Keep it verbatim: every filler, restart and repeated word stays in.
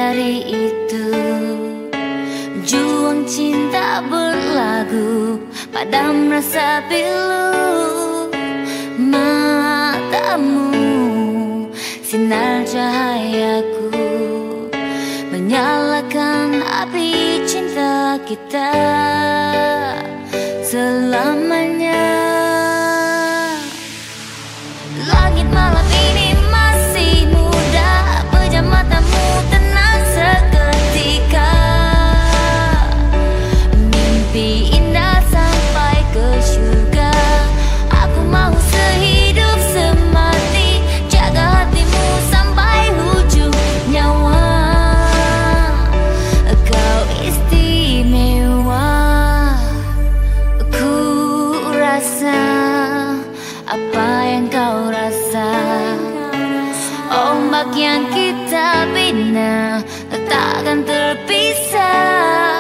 dari itu. Juang cinta berlagu, padam rasa pilu. Matamu sinar cahayaku, menyalakan api cinta kita selamanya. Langit malam ini masih muda, pejam matamu tenang seketika. Mimpi indah sampai ke surga, aku mau sehidup semati, jaga hatimu sampai ujung nyawa. Kau istimewa, ku rasa apa yang kau rasa. Ombak yang kita bina takkan terpisah.